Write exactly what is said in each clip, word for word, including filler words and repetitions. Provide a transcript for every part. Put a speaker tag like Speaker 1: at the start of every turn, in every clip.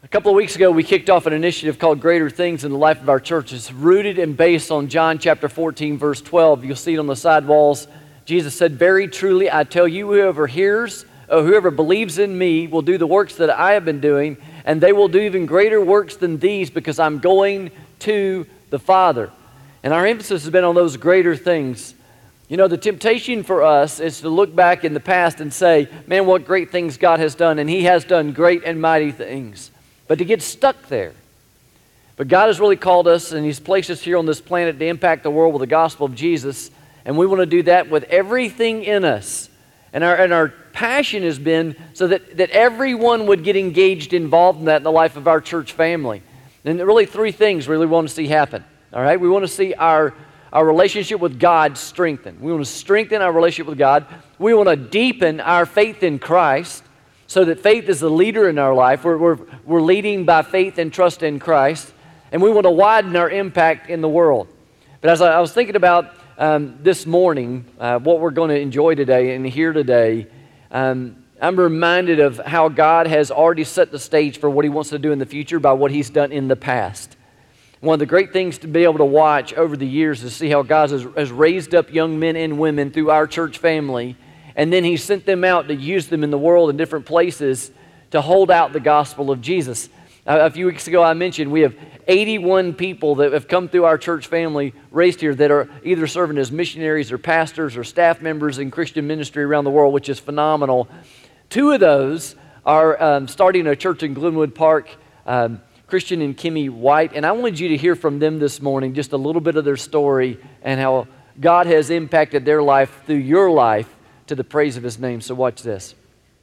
Speaker 1: A couple of weeks ago, we kicked off an initiative called Greater Things in the Life of Our Church. It's rooted and based on John chapter fourteen, verse twelve. You'll see it on the side walls. Jesus said, "Very truly, I tell you, whoever hears, or whoever believes in me will do the works that I have been doing, and they will do even greater works than these because I'm going to the Father." And our emphasis has been on those greater things. You know, the temptation for us is to look back in the past and say, man, what great things God has done, and He has done great and mighty things. But to get stuck there. But God has really called us, and He's placed us here on this planet to impact the world with the gospel of Jesus, and we want to do that with everything in us. And our and our passion has been so that, that everyone would get engaged, involved in that in the life of our church family. And really three things we really want to see happen. All right, we want to see our, our relationship with God strengthened. We want to strengthen our relationship with God. We want to deepen our faith in Christ, so that faith is the leader in our life. We're, we're, we're leading by faith and trust in Christ. And we want to widen our impact in the world. But as I, I was thinking about um, this morning, uh, what we're going to enjoy today and hear today, um, I'm reminded of how God has already set the stage for what He wants to do in the future by what He's done in the past. One of the great things to be able to watch over the years is to see how God has, has raised up young men and women through our church family, and then He sent them out to use them in the world in different places to hold out the gospel of Jesus. Uh, a few weeks ago I mentioned we have eighty-one people that have come through our church family raised here that are either serving as missionaries or pastors or staff members in Christian ministry around the world, which is phenomenal. Two of those are um, starting a church in Glenwood Park, um, Christian and Kimmy White, and I wanted you to hear from them this morning, just a little bit of their story and how God has impacted their life through your life to the praise of His name. So watch this.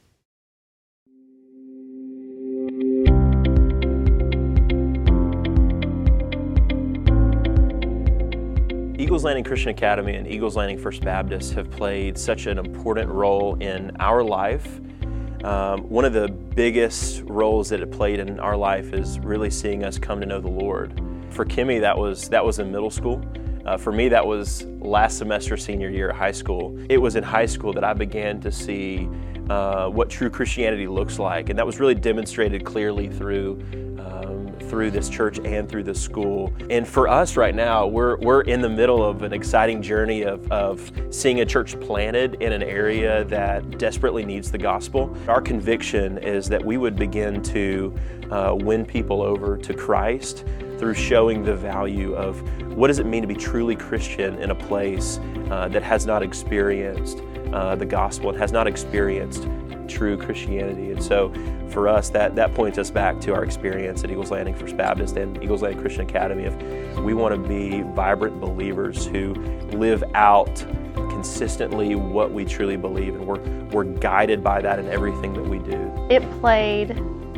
Speaker 2: Eagles Landing Christian Academy and Eagles Landing First Baptist have played such an important role in our life. Um, one of the biggest roles that it played in our life is really seeing us come to know the Lord. For Kimmy, that was that was in middle school. Uh, for me, that was last semester, senior year at high school. It was in high school that I began to see uh, what true Christianity looks like, and that was really demonstrated clearly through um, through this church and through this school. And for us right now, we're we're in the middle of an exciting journey of, of seeing a church planted in an area that desperately needs the gospel. Our conviction is that we would begin to uh, win people over to Christ through showing the value of what does it mean to be truly Christian in a place uh, that has not experienced uh, the gospel and has not experienced true Christianity. And so for us, that, that points us back to our experience at Eagles Landing First Baptist and Eagles Landing Christian Academy. Of we want to be vibrant believers who live out consistently what we truly believe, and we're, we're guided by that in everything that we do.
Speaker 3: It played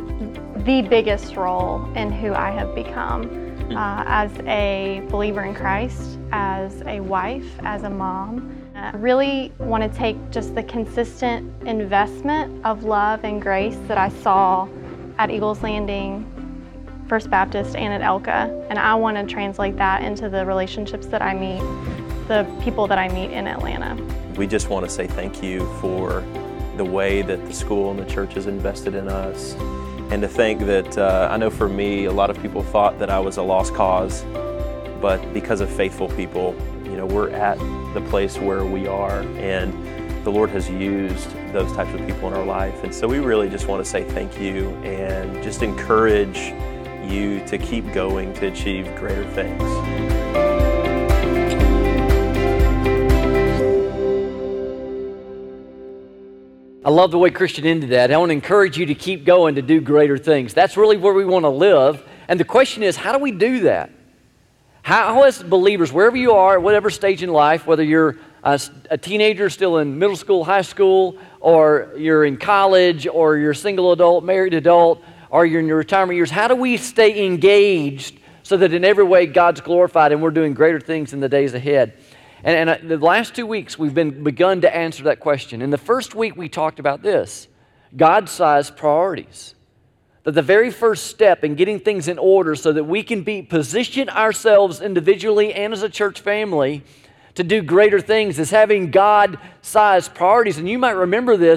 Speaker 3: the biggest role in who I have become uh, as a believer in Christ, as a wife, as a mom. I really want to take just the consistent investment of love and grace that I saw at Eagles Landing First Baptist and at Elka, and I want to translate that into the relationships that I meet, the people that I meet in Atlanta.
Speaker 2: We just want to say thank you for the way that the school and the church has invested in us. And to think that, uh, I know for me, a lot of people thought that I was a lost cause, but because of faithful people, you know, we're at the place where we are, and the Lord has used those types of people in our life. And so we really just want to say thank you and just encourage you to keep going to achieve greater things.
Speaker 1: I love the way Christian ended that. I want to encourage you to keep going to do greater things. That's really where we want to live. And the question is, how do we do that? How, as believers, wherever you are, at whatever stage in life, whether you're a, a teenager still in middle school, high school, or you're in college, or you're a single adult, married adult, or you're in your retirement years, how do we stay engaged so that in every way God's glorified and we're doing greater things in the days ahead? And, and the last two weeks, we've been begun to answer that question. In the first week, we talked about this, God-sized priorities. That the very first step in getting things in order so that we can be position ourselves individually and as a church family to do greater things is having God-sized priorities. And you might remember this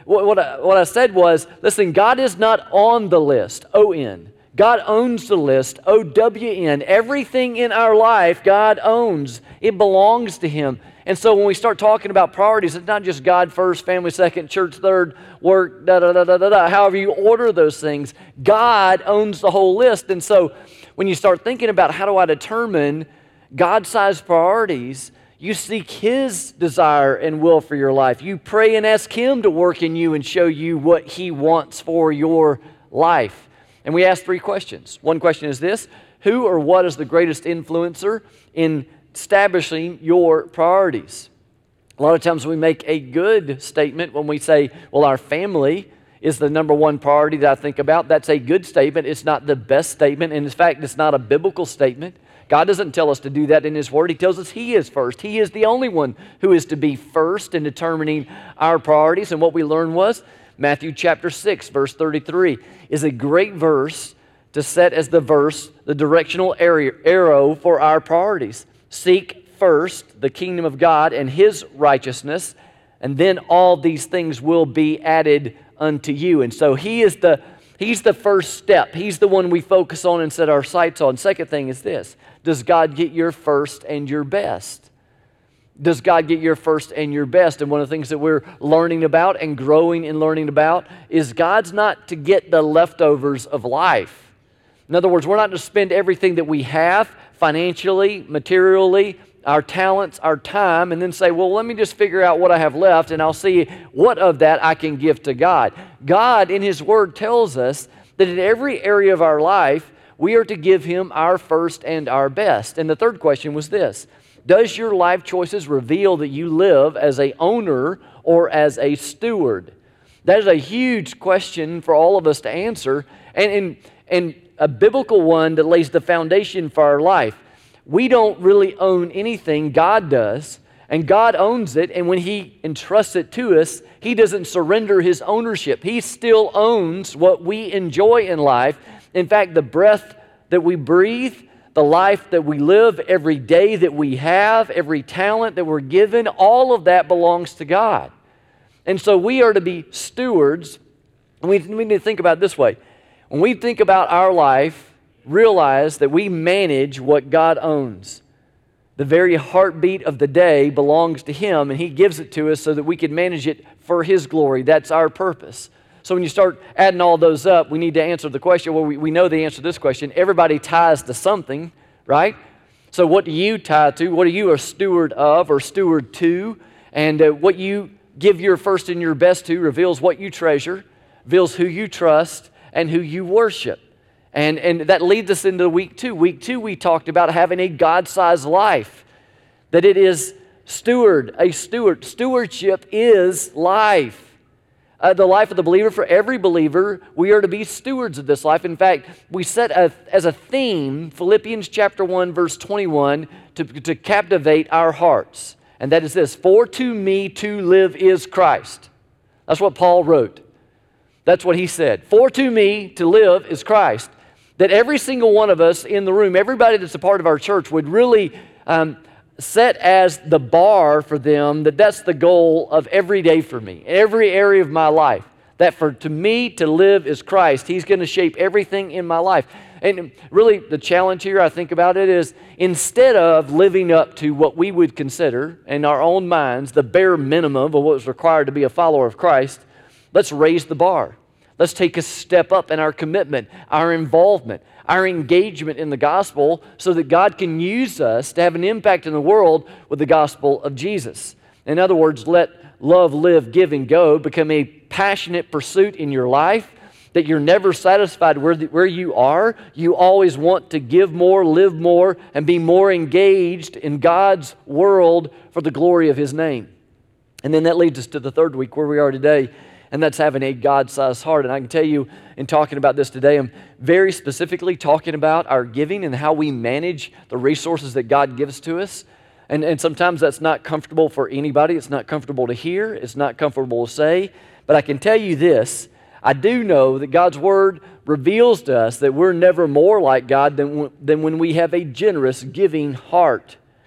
Speaker 1: what, what, I, what I said was, listen, God is not on the list, O N. God owns the list, O W N. Everything in our life, God owns. It belongs to Him. And so when we start talking about priorities, it's not just God first, family second, church third, work, da da da da da da. However you order those things, God owns the whole list. And so when you start thinking about how do I determine God-sized priorities, you seek His desire and will for your life. You pray and ask Him to work in you and show you what He wants for your life. And we ask three questions. One question is this: who or what is the greatest influencer in establishing your priorities? A lot of times we make a good statement when we say, well, our family is the number one priority that I think about. That's a good statement. It's not the best statement. And in fact, it's not a biblical statement. God doesn't tell us to do that in His Word. He tells us He is first. He is the only one who is to be first in determining our priorities. And what we learned was Matthew chapter six, verse thirty-three is a great verse to set as the verse, the directional arrow for our priorities. Seek first the kingdom of God and His righteousness, and then all these things will be added unto you. And so He is the He's the first step. He's the one we focus on and set our sights on. Second thing is this: does God get your first and your best? Does God get your first and your best? And one of the things that we're learning about and growing in learning about is God's not to get the leftovers of life. In other words, we're not to spend everything that we have financially, materially, our talents, our time, and then say, well, let me just figure out what I have left and I'll see what of that I can give to God. God, in His Word, tells us that in every area of our life, we are to give Him our first and our best. And the third question was this: does your life choices reveal that you live as a owner or as a steward? That is a huge question for all of us to answer, and, and, and a biblical one that lays the foundation for our life. We don't really own anything, God does, and God owns it, and when He entrusts it to us, He doesn't surrender His ownership. He still owns what we enjoy in life. In fact, the breath that we breathe, the life that we live, every day that we have, every talent that we're given, all of that belongs to God. And so we are to be stewards, and we, we need to think about it this way. When we think about our life, realize that we manage what God owns. The very heartbeat of the day belongs to Him, and He gives it to us so that we can manage it for His glory. That's our purpose. So when you start adding all those up, we need to answer the question. Well, we, we know the answer to this question. Everybody ties to something, right? So what do you tie to? What are you a steward of or steward to? And uh, what you give your first and your best to reveals what you treasure, reveals who you trust, and who you worship. And, and that leads us into week two. Week two, we talked about having a God-sized life, that it is steward, a steward. Stewardship is life. Uh, the life of the believer, for every believer, we are to be stewards of this life. In fact, we set a, as a theme Philippians chapter one, verse twenty-one to, to captivate our hearts. And that is this: for to me to live is Christ. That's what Paul wrote. That's what he said. For to me to live is Christ. That every single one of us in the room, everybody that's a part of our church, would really um, set as the bar for them that that's the goal of every day for me, every area of my life. That for to me to live is Christ. He's going to shape everything in my life. And really the challenge here, I think about it, is instead of living up to what we would consider in our own minds the bare minimum of what is required to be a follower of Christ, let's raise the bar. Let's take a step up in our commitment, our involvement, our engagement in the gospel so that God can use us to have an impact in the world with the gospel of Jesus. In other words, let love, live, give, and go become a passionate pursuit in your life, that you're never satisfied where, the, where you are. You always want to give more, live more, and be more engaged in God's world for the glory of His name. And then that leads us to the third week where we are today, and that's having a God-sized heart. And I can tell you, in talking about this today, I'm very specifically talking about our giving and how we manage the resources that God gives to us. And, and sometimes that's not comfortable for anybody. It's not comfortable to hear. It's not comfortable to say. But I can tell you this: I do know that God's Word reveals to us that we're never more like God than, than when we have a generous, giving heart.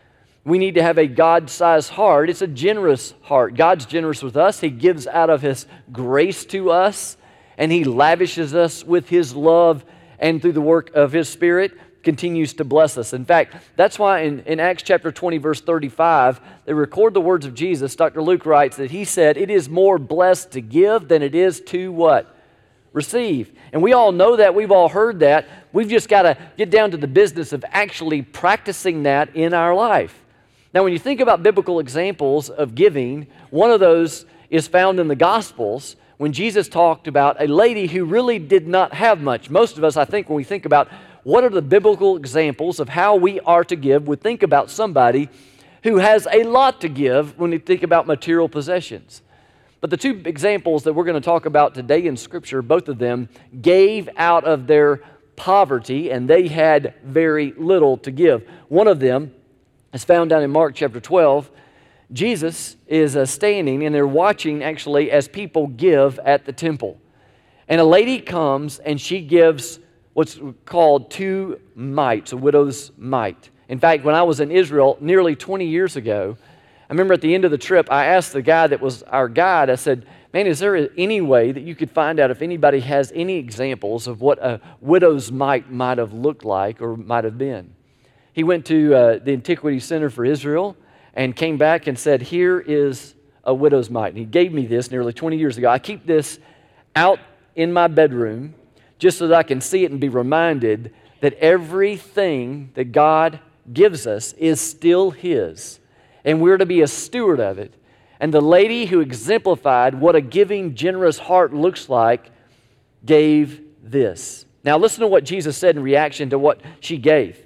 Speaker 1: We need to have a God-sized heart. It's a generous heart. God's generous with us. He gives out of His grace to us, and He lavishes us with His love, and through the work of His Spirit, continues to bless us. In fact, that's why in, in Acts chapter twenty, verse thirty-five, they record the words of Jesus. Doctor Luke writes that he said, "It is more blessed to give than it is to" what? Receive. And we all know that. We've all heard that. We've just got to get down to the business of actually practicing that in our life. Now, when you think about biblical examples of giving, one of those is found in the Gospels when Jesus talked about a lady who really did not have much. Most of us, I think, when we think about what are the biblical examples of how we are to give, would think about somebody who has a lot to give when we think about material possessions. But the two examples that we're going to talk about today in Scripture, both of them gave out of their poverty, and they had very little to give. One of them is found down in Mark chapter twelve. Jesus is uh, standing, and they're watching actually as people give at the temple. And a lady comes, and she gives what's called two mites, a widow's mite. In fact, when I was in Israel nearly twenty years ago, I remember at the end of the trip, I asked the guy that was our guide, I said, "Man, is there any way that you could find out if anybody has any examples of what a widow's mite might have looked like or might have been?" He went to uh, the Antiquity Center for Israel and came back and said, "Here is a widow's mite." And he gave me this nearly twenty years ago. I keep this out in my bedroom just so that I can see it and be reminded that everything that God gives us is still His, and we're to be a steward of it. And the lady who exemplified what a giving, generous heart looks like gave this. Now listen to what Jesus said in reaction to what she gave.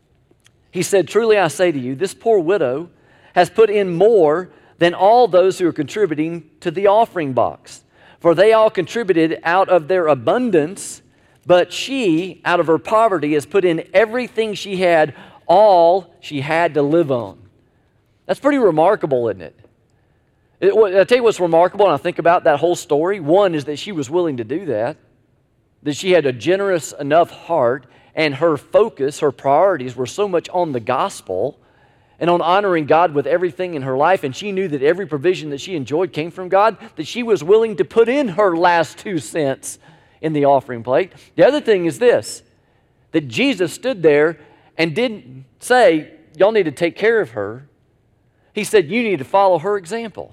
Speaker 1: He said, "Truly I say to you, this poor widow has put in more than all those who are contributing to the offering box. For they all contributed out of their abundance, but she, out of her poverty, has put in everything she had, all she had to live on." That's pretty remarkable, isn't it? It, I'll tell you what's remarkable, and I think about that whole story. One is that she was willing to do that, that she had a generous enough heart, and her focus, her priorities were so much on the gospel and on honoring God with everything in her life, and she knew that every provision that she enjoyed came from God, that she was willing to put in her last two cents in the offering plate. The other thing is this, that Jesus stood there and didn't say, "Y'all need to take care of her." He said, "You need to follow her example."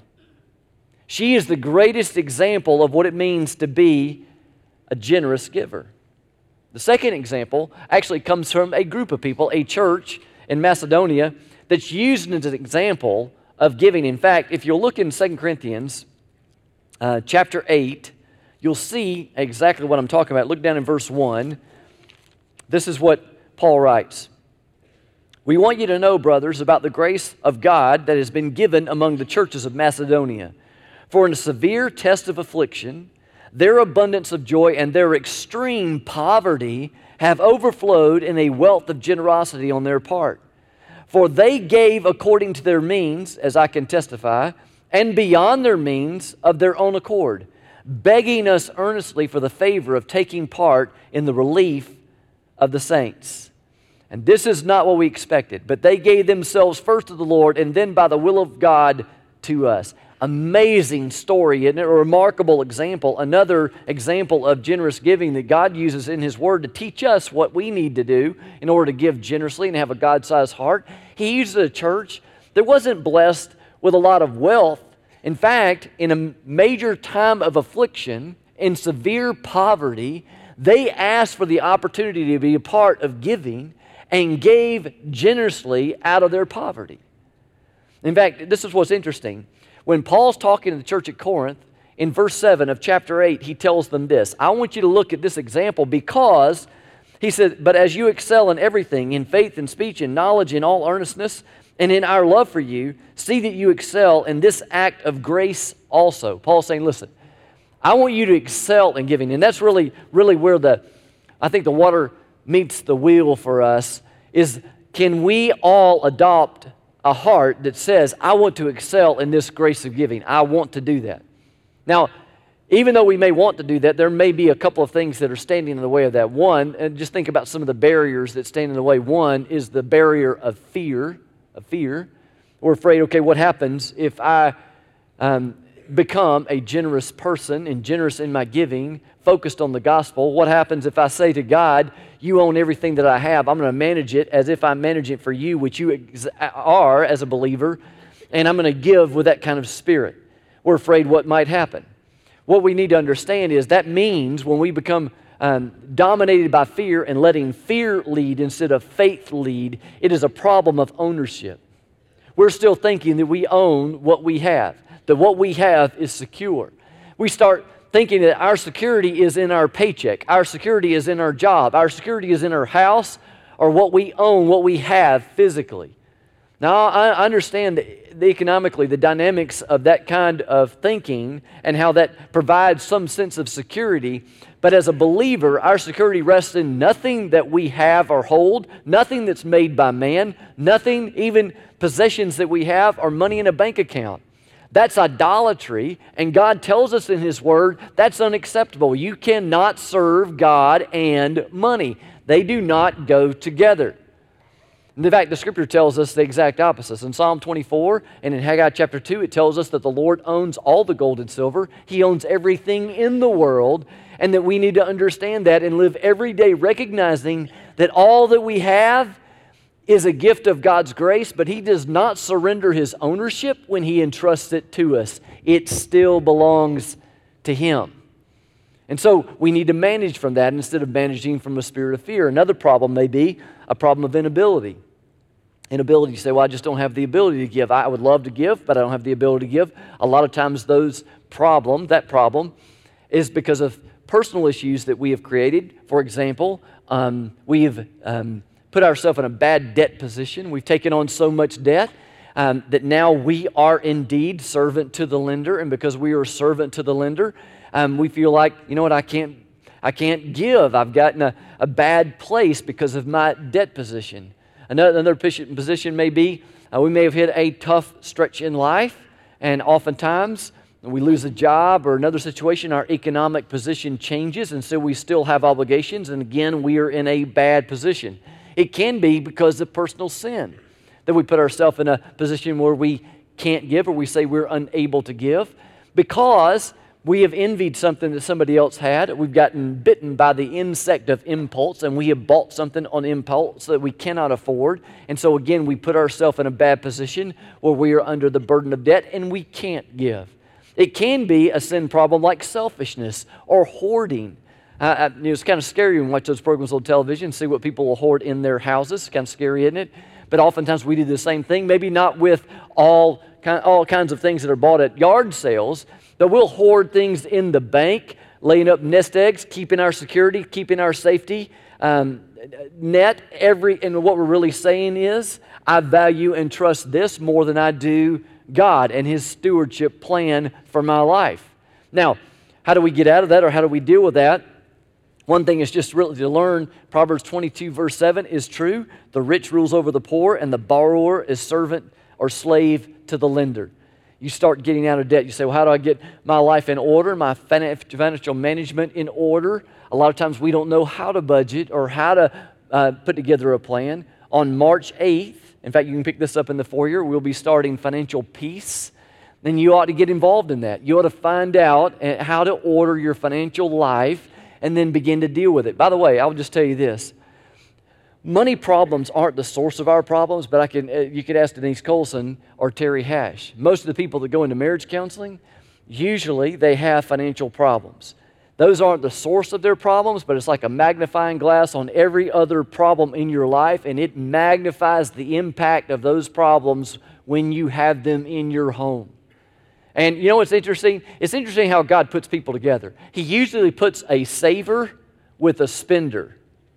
Speaker 1: She is the greatest example of what it means to be a generous giver. The second example actually comes from a group of people, a church in Macedonia, that's used as an example of giving. In fact, if you'll look in Second Corinthians uh, chapter eight, you'll see exactly what I'm talking about. Look down in verse one. This is what Paul writes. "We want you to know, brothers, about the grace of God that has been given among the churches of Macedonia. For in a severe test of affliction, their abundance of joy and their extreme poverty have overflowed in a wealth of generosity on their part. For they gave according to their means, as I can testify, and beyond their means of their own accord, begging us earnestly for the favor of taking part in the relief of the saints. And this is not what we expected, but they gave themselves first to the Lord and then by the will of God to us." Amazing story, and a remarkable example. Another example of generous giving that God uses in His Word to teach us what we need to do in order to give generously and have a God-sized heart. He uses a church that wasn't blessed with a lot of wealth. In fact, in a major time of affliction, in severe poverty, they asked for the opportunity to be a part of giving and gave generously out of their poverty. In fact, this is what's interesting. When Paul's talking to the church at Corinth, in verse seven of chapter eight, he tells them this. I want you to look at this example because, he said, "But as you excel in everything, in faith and speech and knowledge, in all earnestness, and in our love for you, see that you excel in this act of grace also." Paul's saying, listen, I want you to excel in giving. And that's really, really where the, I think the water meets the wheel for us, is can we all adopt a heart that says, I want to excel in this grace of giving. I want to do that. Now, even though we may want to do that, there may be a couple of things that are standing in the way of that. One, and just think about some of the barriers that stand in the way. One is the barrier of fear, of fear. We're afraid, okay, what happens if I um, become a generous person and generous in my giving, focused on the gospel? What happens if I say to God, you own everything that I have. I'm going to manage it as if I'm managing it for you, which you ex- are as a believer, and I'm going to give with that kind of spirit. We're afraid what might happen. What we need to understand is that means when we become um, dominated by fear and letting fear lead instead of faith lead, it is a problem of ownership. We're still thinking that we own what we have, that what we have is secure. We start thinking that our security is in our paycheck, our security is in our job, our security is in our house, or what we own, what we have physically. Now, I understand the, the economically the dynamics of that kind of thinking and how that provides some sense of security, but as a believer, our security rests in nothing that we have or hold, nothing that's made by man, nothing, even possessions that we have or money in a bank account. That's idolatry, and God tells us in His Word that's unacceptable. You cannot serve God and money. They do not go together. In fact, the Scripture tells us the exact opposite. In Psalm twenty-four and in Haggai chapter two, it tells us that the Lord owns all the gold and silver. He owns everything in the world, and that we need to understand that and live every day recognizing that all that we have is a gift of God's grace, but He does not surrender His ownership when He entrusts it to us. It still belongs to Him. And so we need to manage from that instead of managing from a spirit of fear. Another problem may be a problem of inability. Inability, you say, well, I just don't have the ability to give. I would love to give, but I don't have the ability to give. A lot of times those problem, that problem, is because of personal issues that we have created. For example, um, we have um, put ourselves in a bad debt position. We've taken on so much debt um, that now we are indeed servant to the lender, and because we are servant to the lender, um, we feel like, you know what, I can't, I can't give. I've gotten a, a bad place because of my debt position. Another, another position may be uh, we may have hit a tough stretch in life, and oftentimes we lose a job or another situation, our economic position changes, and so we still have obligations, and again, we are in a bad position. It can be because of personal sin that we put ourselves in a position where we can't give, or we say we're unable to give because we have envied something that somebody else had. We've gotten bitten by the insect of impulse, and we have bought something on impulse that we cannot afford. And so again, we put ourselves in a bad position where we are under the burden of debt and we can't give. It can be a sin problem like selfishness or hoarding. Uh, you know, it's kind of scary when you watch those programs on television, see what people will hoard in their houses. It's kind of scary, isn't it? But oftentimes we do the same thing, maybe not with all, all kinds of things that are bought at yard sales, but we'll hoard things in the bank, laying up nest eggs, keeping our security, keeping our safety um, net. Every, and what we're really saying is, I value and trust this more than I do God and His stewardship plan for my life. Now, how do we get out of that, or how do we deal with that? One thing is just really to learn, Proverbs twenty-two verse seven is true. The rich rules over the poor, and the borrower is servant or slave to the lender. You start getting out of debt. You say, well, how do I get my life in order, my financial management in order? A lot of times we don't know how to budget or how to uh, put together a plan. On March eighth, in fact, you can pick this up in the foyer, we'll be starting Financial Peace. Then you ought to get involved in that. You ought to find out how to order your financial life and then begin to deal with it. By the way, I'll just tell you this. Money problems aren't the source of our problems, but I can, uh, you could ask Denise Colson or Terry Hash. Most of the people that go into marriage counseling, usually they have financial problems. Those aren't the source of their problems, but it's like a magnifying glass on every other problem in your life, and it magnifies the impact of those problems when you have them in your home. And you know what's interesting? It's interesting how God puts people together. He usually puts a saver with a spender.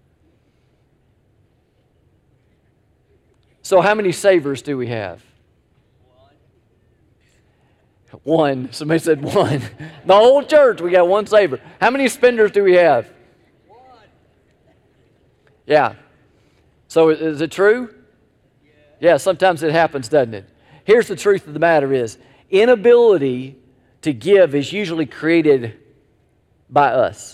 Speaker 1: So how many savers do we have? One. One. Somebody said one. The whole church, we got one saver. How many spenders do we have? One. Yeah. So is it true? Yeah, sometimes it happens, doesn't it? Here's the truth of the matter is, inability to give is usually created by us.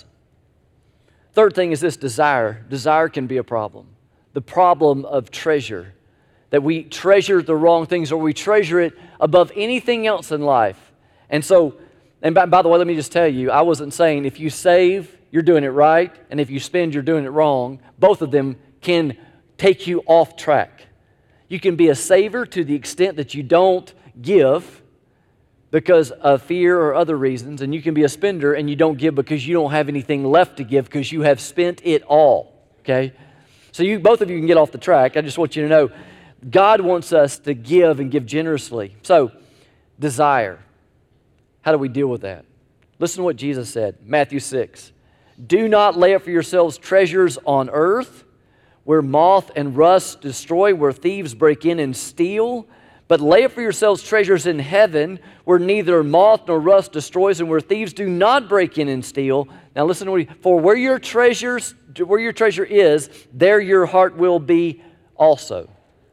Speaker 1: Third thing is this desire. Desire can be a problem. The problem of treasure. that we treasure the wrong things, or we treasure it above anything else in life. And so, and by, by the way, let me just tell you, I wasn't saying if you save, you're doing it right, and if you spend, you're doing it wrong. Both of them can take you off track. You can be a saver to the extent that you don't give because of fear or other reasons, and you can be a spender and you don't give because you don't have anything left to give because you have spent it all, okay? So you, both of you can get off the track. I just want you to know God wants us to give and give generously. So, desire. How do we deal with that? Listen to what Jesus said, Matthew six. Do not lay up for yourselves treasures on earth, where moth and rust destroy, where thieves break in and steal. But lay up for yourselves treasures in heaven, where neither moth nor rust destroys, and where thieves do not break in and steal. Now listen to what he, for where your treasures, where your treasure is, there your heart will be also.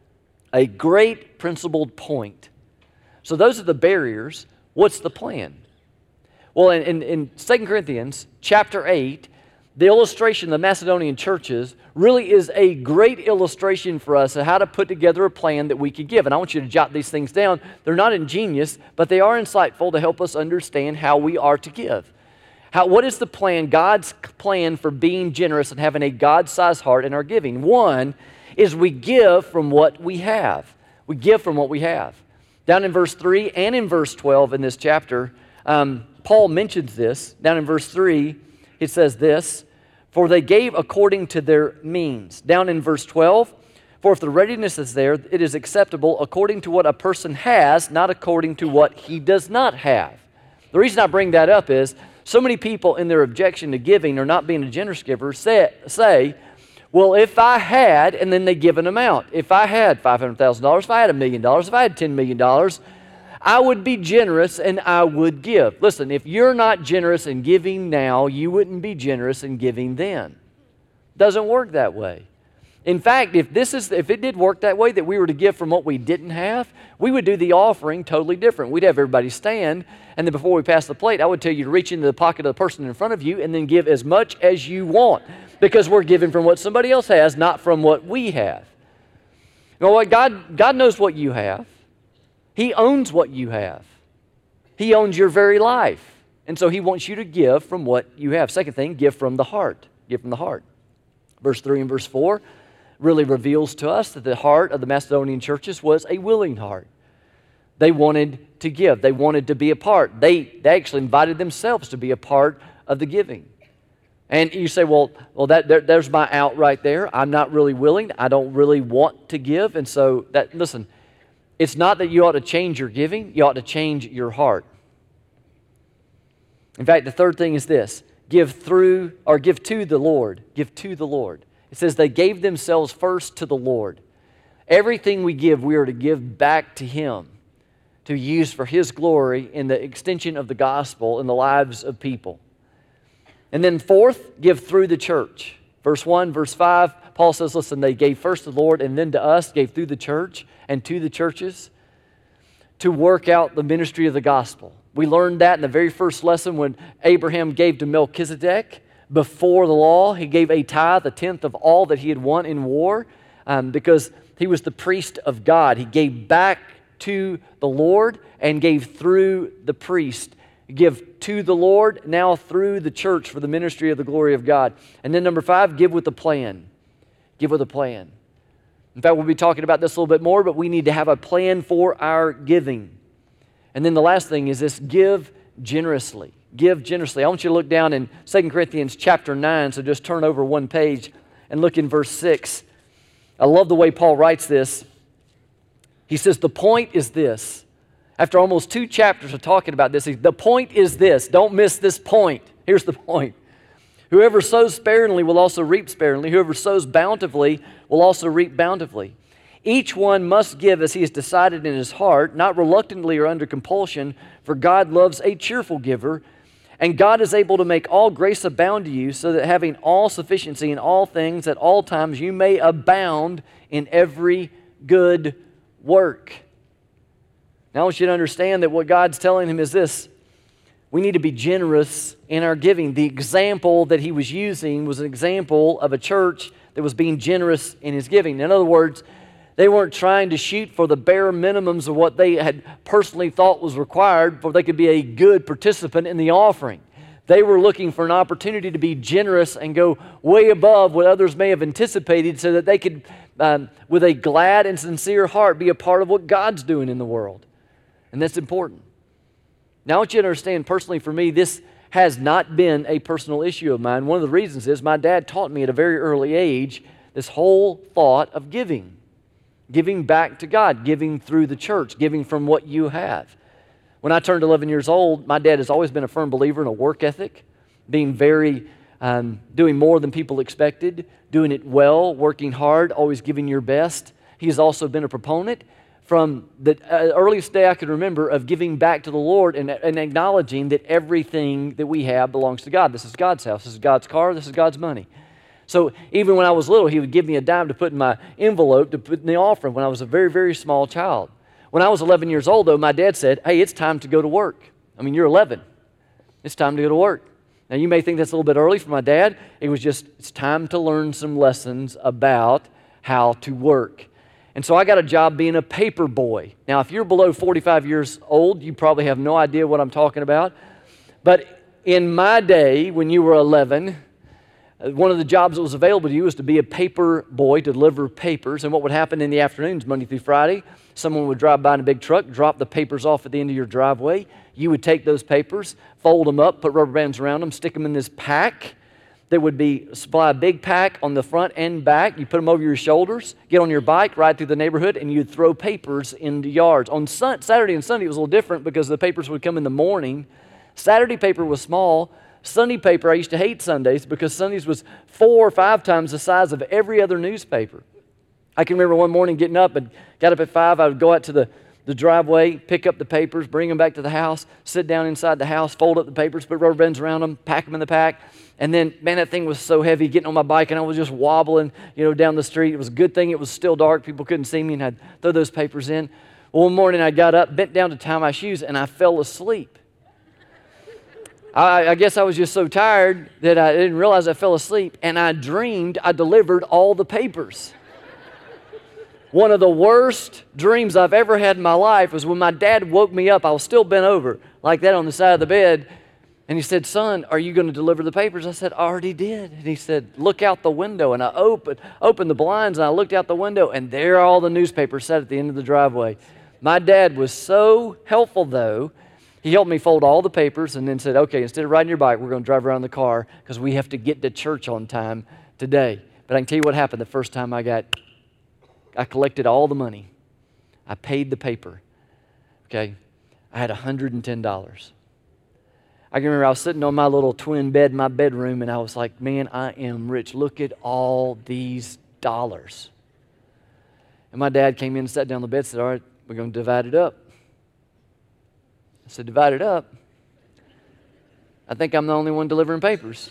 Speaker 1: A great principled point. So those are the barriers. What's the plan? Well, in, in, in Second Corinthians chapter eight, the illustration of the Macedonian churches really is a great illustration for us of how to put together a plan that we could give. And I want you to jot these things down. They're not ingenious, but they are insightful to help us understand how we are to give. How, what is the plan, God's plan for being generous and having a God-sized heart in our giving? One is we give from what we have. We give from what we have. Down in verse three and in verse twelve in this chapter, um, Paul mentions this. Down in verse three, it says this, for they gave according to their means. Down in verse twelve, for if the readiness is there, it is acceptable according to what a person has, not according to what he does not have. The reason I bring that up is so many people in their objection to giving or not being a generous giver say, say well, if I had, and then they give an amount. If I had five hundred thousand dollars, if I had a million dollars, if I had ten million dollars, I would be generous and I would give. Listen, if you're not generous in giving now, you wouldn't be generous in giving then. Doesn't work that way. In fact, if this is if it did work that way, that we were to give from what we didn't have, we would do the offering totally different. We'd have everybody stand, and then before we pass the plate, I would tell you to reach into the pocket of the person in front of you and then give as much as you want, because we're giving from what somebody else has, not from what we have. You know what? God, God knows what you have. He owns what you have. He owns your very life. And so He wants you to give from what you have. Second thing, give from the heart. Give from the heart. Verse three and verse four really reveals to us that the heart of the Macedonian churches was a willing heart. They wanted to give. They wanted to be a part. They, they actually invited themselves to be a part of the giving. And you say, well, well, that there, there's my out right there. I'm not really willing. I don't really want to give. And so, that listen, it's not that you ought to change your giving. You ought to change your heart. In fact, the third thing is this. Give through, or give to the Lord. Give to the Lord. It says they gave themselves first to the Lord. Everything we give, we are to give back to Him, to use for His glory in the extension of the gospel in the lives of people. And then fourth, give through the church. Verse one, verse five, Paul says, listen, they gave first to the Lord and then to us, gave through the church and to the churches to work out the ministry of the gospel. We learned that in the very first lesson when Abraham gave to Melchizedek before the law. He gave a tithe, a tenth of all that he had won in war, um, because he was the priest of God. He gave back to the Lord and gave through the priest. Give to the Lord, now through the church for the ministry of the glory of God. And then number five, give with a plan. Give with a plan. In fact, we'll be talking about this a little bit more, but we need to have a plan for our giving. And then the last thing is this, give generously. Give generously. I want you to look down in Second Corinthians chapter nine, so just turn over one page and look in verse six. I love the way Paul writes this. He says, the point is this. After almost two chapters of talking about this, the point is this. Don't miss this point. Here's the point. Whoever sows sparingly will also reap sparingly. Whoever sows bountifully will also reap bountifully. Each one must give as he has decided in his heart, not reluctantly or under compulsion, for God loves a cheerful giver. And God is able to make all grace abound to you, so that having all sufficiency in all things at all times, you may abound in every good work. Now I want you to understand that what God's telling him is this. We need to be generous in our giving. The example that he was using was an example of a church that was being generous in his giving. In other words, They weren't trying to shoot for the bare minimums of what they had personally thought was required for they could be a good participant in the offering. They were looking for an opportunity to be generous and go way above what others may have anticipated so that they could, um, with a glad and sincere heart, be a part of what God's doing in the world. And that's important. Now, I want you to understand, personally for me, this has not been a personal issue of mine. One of the reasons is my dad taught me at a very early age this whole thought of giving. Giving back to God, giving through the church, giving from what you have. When I turned eleven years old, my dad has always been a firm believer in a work ethic, being very, um, doing more than people expected, doing it well, working hard, always giving your best. He's also been a proponent from the uh, earliest day I could remember of giving back to the Lord and, and acknowledging that everything that we have belongs to God. This is God's house, this is God's car, this is God's money. So even when I was little, he would give me a dime to put in my envelope to put in the offering when I was a very, very small child. When I was eleven years old, though, my dad said, hey, it's time to go to work. I mean, you're eleven. It's time to go to work. Now, you may think that's a little bit early for my dad. It was just, it's time to learn some lessons about how to work. And so I got a job being a paper boy. Now, if you're below forty-five years old, you probably have no idea what I'm talking about. But in my day, when you were eleven, one of the jobs that was available to you was to be a paper boy, to deliver papers. And what would happen in the afternoons, Monday through Friday, someone would drive by in a big truck, drop the papers off at the end of your driveway. You would take those papers, fold them up, put rubber bands around them, stick them in this pack. There would be supply a big pack on the front and back. You put them over your shoulders, get on your bike, ride through the neighborhood, and you'd throw papers into yards. On sun- Saturday and Sunday, it was a little different because the papers would come in the morning. Saturday paper was small. Sunday paper, I used to hate Sundays because Sundays was four or five times the size of every other newspaper. I can remember one morning getting up and got up at five. I would go out to the, the driveway, pick up the papers, bring them back to the house, sit down inside the house, fold up the papers, put rubber bands around them, pack them in the pack. And then, man, that thing was so heavy, getting on my bike, and I was just wobbling, you know, down the street. It was a good thing it was still dark. People couldn't see me, and I'd throw those papers in. Well, one morning I got up, bent down to tie my shoes, and I fell asleep. I, I guess I was just so tired that I didn't realize I fell asleep, and I dreamed I delivered all the papers. One of the worst dreams I've ever had in my life was when my dad woke me up. I was still bent over like that on the side of the bed, and he said, son, are you going to deliver the papers? I said, I already did. And he said, look out the window. And I opened, opened the blinds, and I looked out the window, and there all the newspapers sat at the end of the driveway. My dad was so helpful, though. He helped me fold all the papers and then said, okay, instead of riding your bike, we're going to drive around the car because we have to get to church on time today. But I can tell you what happened the first time I got, I collected all the money. I paid the paper. Okay, I had one hundred ten dollars. I can remember I was sitting on my little twin bed in my bedroom, and I was like, man, I am rich. Look at all these dollars. And my dad came in and sat down on the bed and said, all right, we're going to divide it up. I said, divide it up? I think I'm the only one delivering papers.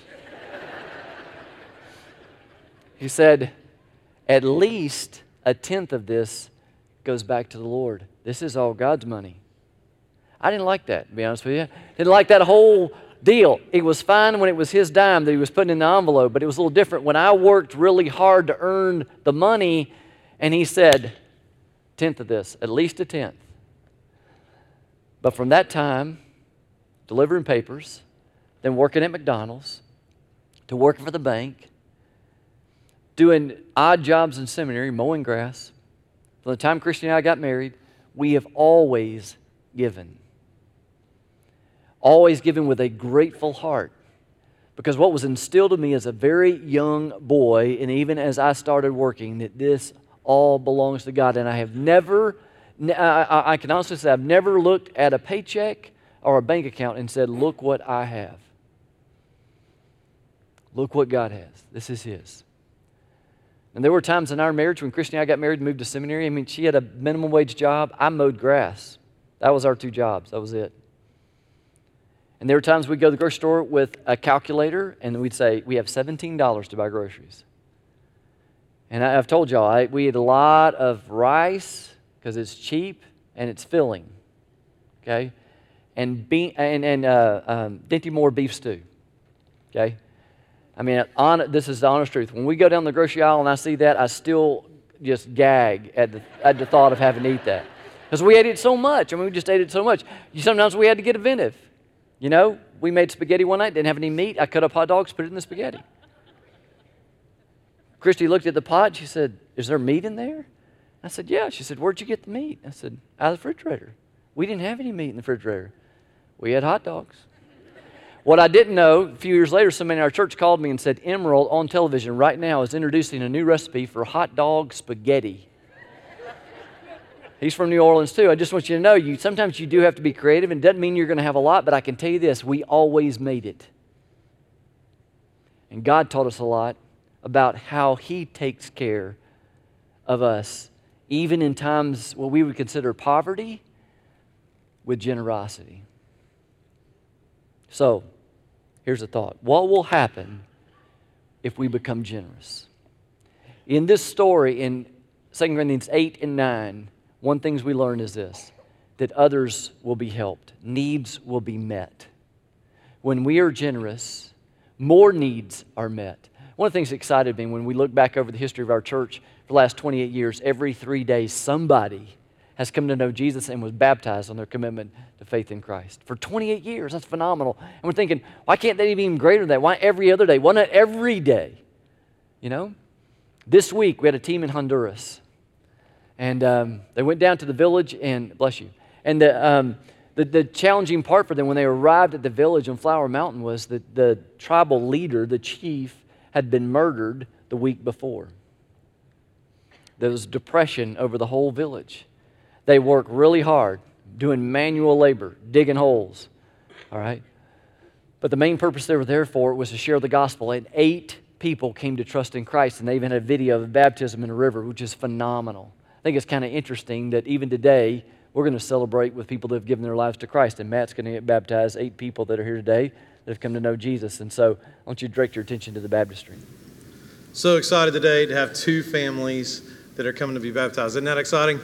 Speaker 1: He said, at least a tenth of this goes back to the Lord. This is all God's money. I didn't like that, to be honest with you. Didn't like that whole deal. It was fine when it was his dime that he was putting in the envelope, but it was a little different when I worked really hard to earn the money, and he said, tenth of this, at least a tenth. But from that time, delivering papers, then working at McDonald's, to working for the bank, doing odd jobs in seminary, mowing grass. From the time Christy and I got married, we have always given. Always given with a grateful heart. Because what was instilled in me as a very young boy, and even as I started working, that this all belongs to God. And I have never, I, I can honestly say, I've never looked at a paycheck or a bank account and said, look what I have. Look what God has. This is His. And there were times in our marriage when Christy and I got married and moved to seminary. I mean, she had a minimum wage job. I mowed grass. That was our two jobs. That was it. And there were times we'd go to the grocery store with a calculator, and we'd say, we have seventeen dollars to buy groceries. And I, I've told y'all, I, we ate a lot of rice because it's cheap and it's filling. Okay? And bean, and, and uh, um, Dinty Moore beef stew. Okay? I mean, on, this is the honest truth. When we go down the grocery aisle and I see that, I still just gag at the, at the thought of having to eat that. Because we ate it so much. I mean, we just ate it so much. Sometimes we had to get inventive. You know, we made spaghetti one night, didn't have any meat. I cut up hot dogs, put it in the spaghetti. Christy looked at the pot. She said, is there meat in there? I said, yeah. She said, where'd you get the meat? I said, out of the refrigerator. We didn't have any meat in the refrigerator. We had hot dogs. What I didn't know, a few years later, somebody in our church called me and said, Emerald on television right now is introducing a new recipe for hot dog spaghetti. He's from New Orleans too. I just want you to know, you sometimes you do have to be creative, and it doesn't mean you're going to have a lot, but I can tell you this, we always made it. And God taught us a lot about how He takes care of us, even in times what we would consider poverty, with generosity. So, here's a thought. What will happen if we become generous? In this story, in Second Corinthians eight and nine, one thing we learn is this, that others will be helped. Needs will be met. When we are generous, more needs are met. One of the things that excited me when we look back over the history of our church for the last twenty-eight years, every three days somebody has come to know Jesus and was baptized on their commitment to faith in Christ. For twenty-eight years, that's phenomenal. And we're thinking, why can't they be even greater than that? Why every other day? Why not every day? You know? This week, we had a team in Honduras. And um, they went down to the village and, bless you, and the, um, the, the challenging part for them when they arrived at the village on Flower Mountain was that the tribal leader, the chief, had been murdered the week before. There was depression over the whole village. They worked really hard, doing manual labor, digging holes, all right? But the main purpose they were there for was to share the gospel, and eight people came to trust in Christ, and they even had a video of baptism in a river, which is phenomenal. I think it's kind of interesting that even today, we're going to celebrate with people that have given their lives to Christ, and Matt's going to get baptized, eight people that are here today that have come to know Jesus. And so I want you to direct your attention to the baptistry.
Speaker 4: So excited today to have two families that are coming to be baptized. Isn't that exciting?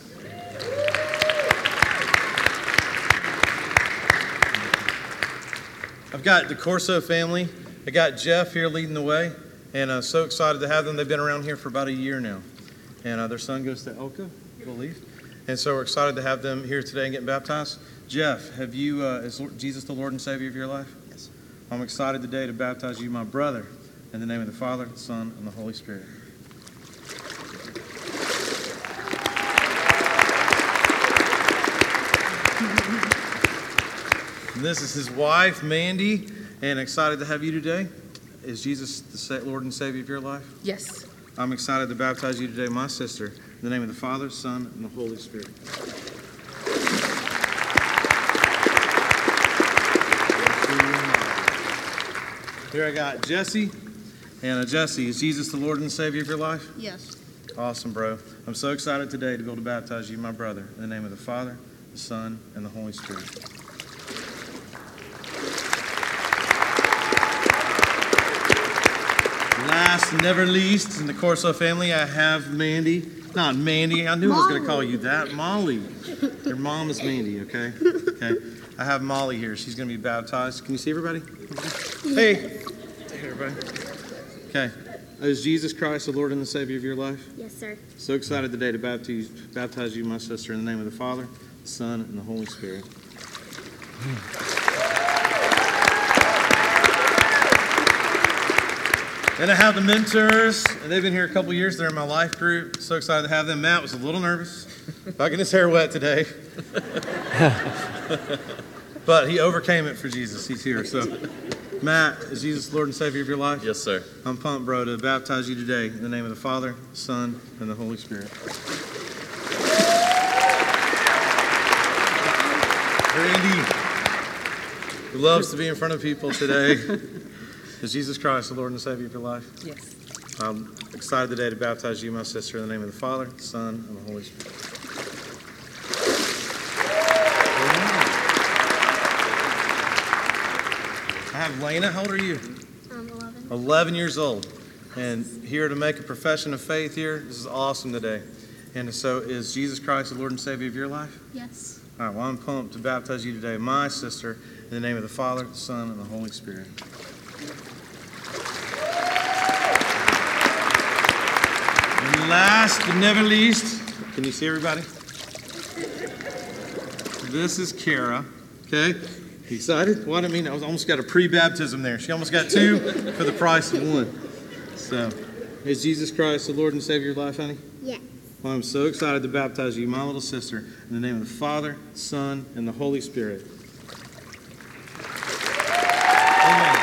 Speaker 4: I've got the Corso family. I got Jeff here leading the way, and I'm so excited to have them. They've been around here for about a year now, and uh, their son goes to Elka, I believe. And so we're excited to have them here today and getting baptized. Jeff, have you, uh, is Jesus the Lord and Savior of your life?
Speaker 5: Yes.
Speaker 4: I'm excited today to baptize you, my brother, in the name of the Father, the Son, and the Holy Spirit. And this is his wife, Mandy, and excited to have you today. Is Jesus the Lord and Savior of your life?
Speaker 5: Yes.
Speaker 4: I'm excited to baptize you today, my sister, in the name of the Father, Son, and the Holy Spirit. Here I got Jesse. And uh, Jesse, is Jesus the Lord and Savior of your life?
Speaker 5: Yes.
Speaker 4: Awesome, bro. I'm so excited today to be able to baptize you, my brother, in the name of the Father, the Son, and the Holy Spirit. Last and never least, in the Corso family, I have Mandy. Not Mandy. I knew I was going to call you that. Molly. Your mom is Mandy, okay? Okay. I have Molly here. She's going to be baptized. Can you see everybody? Hey. Hey, everybody. Okay. Is Jesus Christ the Lord and the Savior of your life?
Speaker 6: Yes, sir.
Speaker 4: So excited today to baptize, baptize you, my sister, in the name of the Father, the Son, and the Holy Spirit. And I have the mentors, and they've been here a couple years. They're in my life group. So excited to have them. Matt was a little nervous about getting his hair wet today. But he overcame it for Jesus. He's here. So, Matt, is Jesus Lord and Savior of your life?
Speaker 7: Yes, sir.
Speaker 4: I'm pumped, bro, to baptize you today in the name of the Father, Son, and the Holy Spirit. Randy, who loves to be in front of people today. Is Jesus Christ the Lord and Savior of your life?
Speaker 5: Yes.
Speaker 4: I'm excited today to baptize you, my sister, in the name of the Father, the Son, and the Holy Spirit. I have Lena. How old are you?
Speaker 6: Um, eleven.
Speaker 4: eleven years old. And here to make a profession of faith here. This is awesome today. And so is Jesus Christ the Lord and Savior of your life?
Speaker 6: Yes.
Speaker 4: All right, well, I'm pumped to baptize you today, my sister, in the name of the Father, the Son, and the Holy Spirit. last but never least, can you see everybody? This is Kara, okay? You excited? Well, I mean, I was almost got a pre-baptism there. She almost got two for the price of one. So, is Jesus Christ the Lord and Savior of your life, honey?
Speaker 5: Yes.
Speaker 4: Well, I'm so excited to baptize you, my little sister, in the name of the Father, Son, and the Holy Spirit. Amen.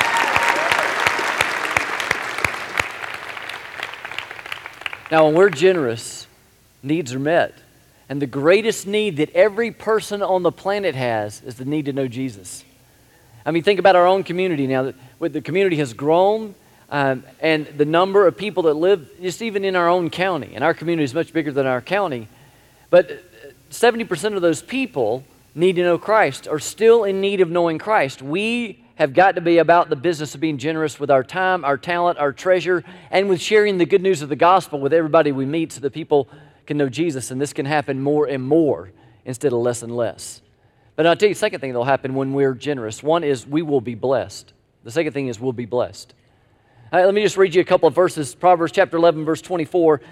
Speaker 1: Now, when we're generous, needs are met. And the greatest need that every person on the planet has is the need to know Jesus. I mean, think about our own community now. That the community has grown, um, and the number of people that live just even in our own county. And our community is much bigger than our county. But seventy percent of those people need to know Christ, are still in need of knowing Christ. We have got to be about the business of being generous with our time, our talent, our treasure, and with sharing the good news of the gospel with everybody we meet so that people can know Jesus, and this can happen more and more instead of less and less. But I'll tell you the second thing that will happen when we're generous. One is we will be blessed. The second thing is we'll be blessed. All right, let me just read you a couple of verses. Proverbs chapter eleven, verse twenty-four.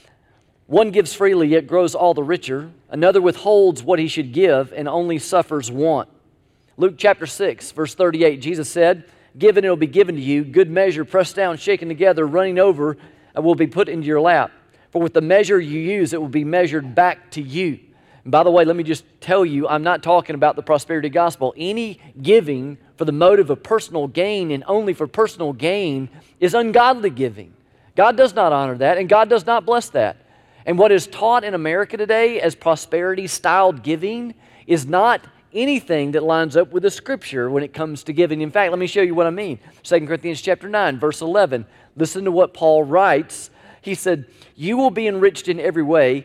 Speaker 1: One gives freely, yet grows all the richer. Another withholds what he should give and only suffers want. Luke chapter six, verse thirty-eight, Jesus said, "Give and it will be given to you. Good measure, pressed down, shaken together, running over, will be put into your lap. For with the measure you use, it will be measured back to you." And by the way, let me just tell you, I'm not talking about the prosperity gospel. Any giving for the motive of personal gain and only for personal gain is ungodly giving. God does not honor that, and God does not bless that. And what is taught in America today as prosperity-styled giving is not anything that lines up with the Scripture when it comes to giving. In fact, let me show you what I mean. Second Corinthians chapter nine, verse eleven. Listen to what Paul writes. He said, "You will be enriched in every way,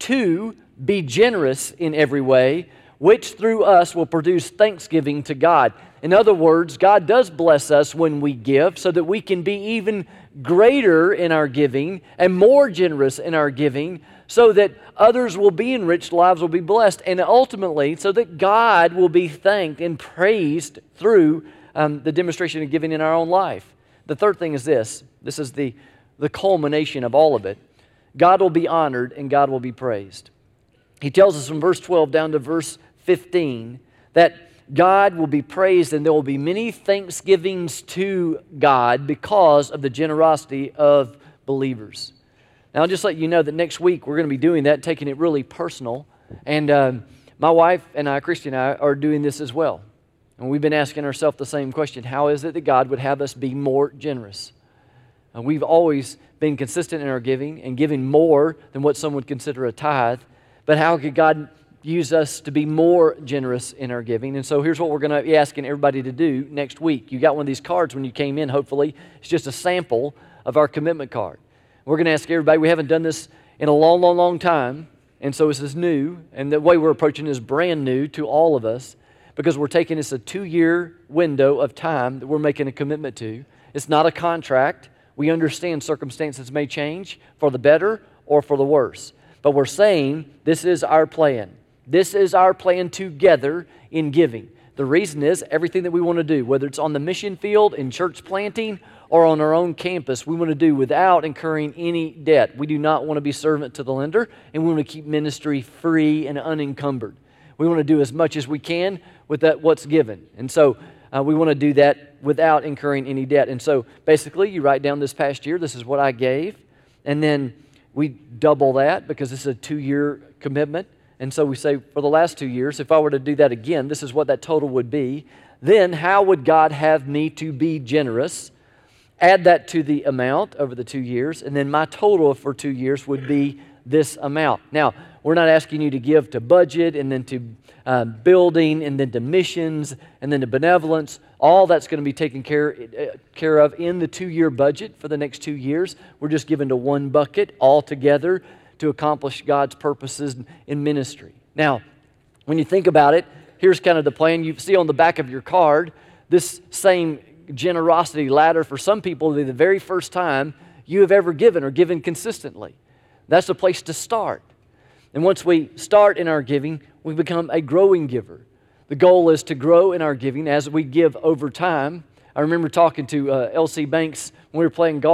Speaker 1: to be generous in every way, which through us will produce thanksgiving to God." In other words, God does bless us when we give so that we can be even greater in our giving and more generous in our giving so that others will be enriched, lives will be blessed, and ultimately so that God will be thanked and praised through um, the demonstration of giving in our own life. The third thing is this. This is the, the culmination of all of it. God will be honored and God will be praised. He tells us from verse twelve down to verse fifteen that God will be praised and there will be many thanksgivings to God because of the generosity of believers. Now, I'll just let you know that next week we're going to be doing that, taking it really personal. And um, my wife and I, Christy and I, are doing this as well. And we've been asking ourselves the same question. How is it that God would have us be more generous? And we've always been consistent in our giving and giving more than what some would consider a tithe. But how could God use us to be more generous in our giving? And so here's what we're going to be asking everybody to do next week. You got one of these cards when you came in, hopefully. It's just a sample of our commitment card. We're going to ask everybody, we haven't done this in a long, long, long time, and so this is new, and the way we're approaching it is brand new to all of us because we're taking this a two-year window of time that we're making a commitment to. It's not a contract. We understand circumstances may change for the better or for the worse. But we're saying this is our plan. This is our plan together in giving. The reason is everything that we want to do, whether it's on the mission field, in church planting, or on our own campus, we want to do without incurring any debt. We do not want to be servant to the lender, and we want to keep ministry free and unencumbered. We want to do as much as we can with that what's given. And so uh, we want to do that without incurring any debt. And so basically, you write down this past year, this is what I gave, and then we double that because this is a two-year commitment. And so we say, for the last two years, if I were to do that again, this is what that total would be. Then how would God have me to be generous? Add that to the amount over the two years, and then my total for two years would be this amount. Now, we're not asking you to give to budget and then to uh, building and then to missions and then to benevolence. All that's going to be taken care, uh, care of in the two-year budget for the next two years. We're just giving to one bucket altogether to accomplish God's purposes in ministry. Now, when you think about it, here's kind of the plan. You see on the back of your card, this same generosity ladder for some people will be the very first time you have ever given or given consistently. That's the place to start. And once we start in our giving, we become a growing giver. The goal is to grow in our giving as we give over time. I remember talking to uh, L C Banks when we were playing golf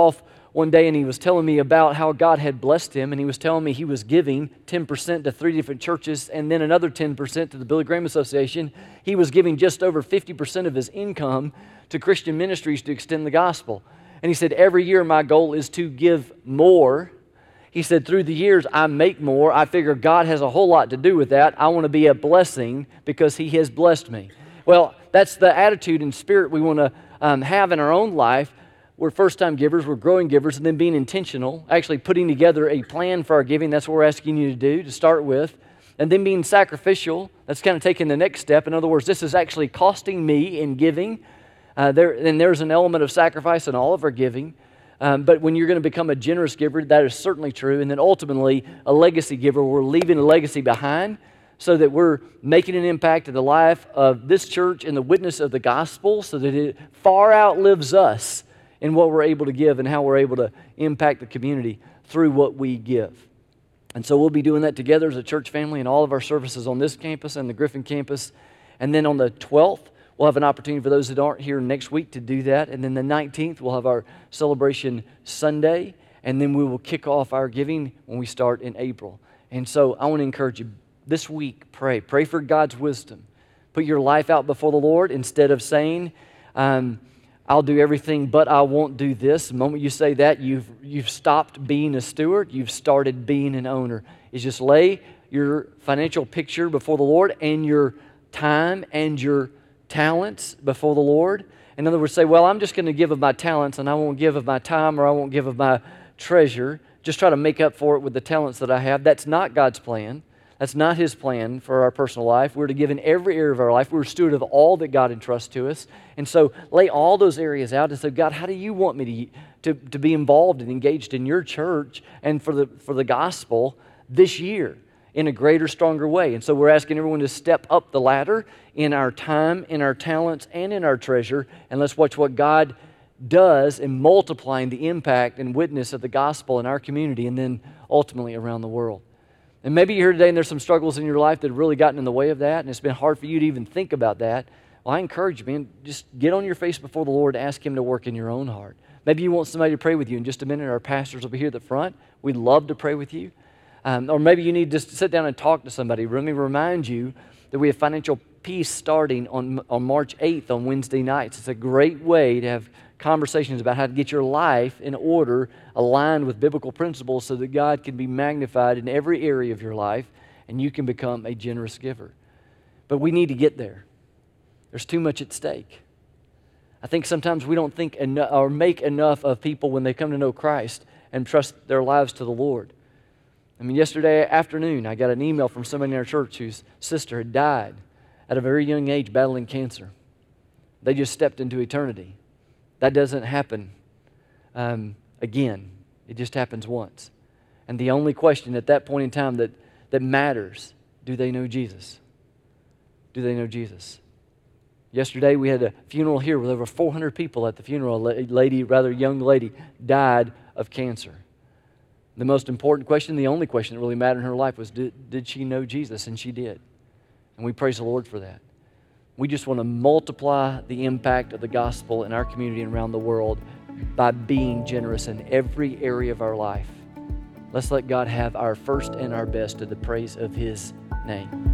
Speaker 1: one day and he was telling me about how God had blessed him, and he was telling me he was giving ten percent to three different churches and then another ten percent to the Billy Graham Association. He was giving just over fifty percent of his income to Christian ministries to extend the gospel. And he said, every year my goal is to give more. He said, through the years I make more. I figure God has a whole lot to do with that. I want to be a blessing because he has blessed me. Well, that's the attitude and spirit we want to um, have in our own life. We're first-time givers, we're growing givers, and then being intentional, actually putting together a plan for our giving. That's what we're asking you to do, to start with. And then being sacrificial, that's kind of taking the next step. In other words, this is actually costing me in giving. Uh, there, and there's an element of sacrifice in all of our giving. Um, but when you're going to become a generous giver, that is certainly true. And then ultimately, a legacy giver, we're leaving a legacy behind so that we're making an impact in the life of this church and the witness of the gospel so that it far outlives us in what we're able to give and how we're able to impact the community through what we give. And so we'll be doing that together as a church family in all of our services on this campus and the Griffin campus. And then on the twelfth, we'll have an opportunity for those that aren't here next week to do that. And then the nineteenth, we'll have our celebration Sunday. And then we will kick off our giving when we start in April. And so I want to encourage you, this week, pray. Pray for God's wisdom. Put your life out before the Lord instead of saying, um, I'll do everything, but I won't do this. The moment you say that, you've, you've stopped being a steward. You've started being an owner. Is just lay your financial picture before the Lord and your time and your talents before the Lord. In other words, say, well, I'm just going to give of my talents and I won't give of my time or I won't give of my treasure. Just try to make up for it with the talents that I have. That's not God's plan. That's not His plan for our personal life. We're to give in every area of our life. We're a steward of all that God entrusts to us. And so lay all those areas out and say, God, how do you want me to, to, to be involved and engaged in your church and for the, for the gospel this year in a greater, stronger way? And so we're asking everyone to step up the ladder in our time, in our talents, and in our treasure. And let's watch what God does in multiplying the impact and witness of the gospel in our community and then ultimately around the world. And maybe you're here today and there's some struggles in your life that have really gotten in the way of that, and it's been hard for you to even think about that. Well, I encourage you, man, just get on your face before the Lord and ask Him to work in your own heart. Maybe you want somebody to pray with you in just a minute. Our pastors will be here at the front. We'd love to pray with you. Um, or maybe you need to just sit down and talk to somebody. Let me remind you that we have Financial Peace starting on, on March eighth on Wednesday nights. It's a great way to have conversations about how to get your life in order, aligned with biblical principles so that God can be magnified in every area of your life and you can become a generous giver. But we need to get there. There's too much at stake. I think sometimes we don't think enough or make enough of people when they come to know Christ and trust their lives to the Lord. I mean, yesterday afternoon, I got an email from somebody in our church whose sister had died at a very young age battling cancer. They just stepped into eternity. That doesn't happen um, again. It just happens once. And the only question at that point in time that, that matters, do they know Jesus? Do they know Jesus? Yesterday we had a funeral here with over four hundred people at the funeral. A lady, rather young lady, died of cancer. The most important question, the only question that really mattered in her life was, did, did she know Jesus? And she did. And we praise the Lord for that. We just want to multiply the impact of the gospel in our community and around the world by being generous in every area of our life. Let's let God have our first and our best to the praise of His name.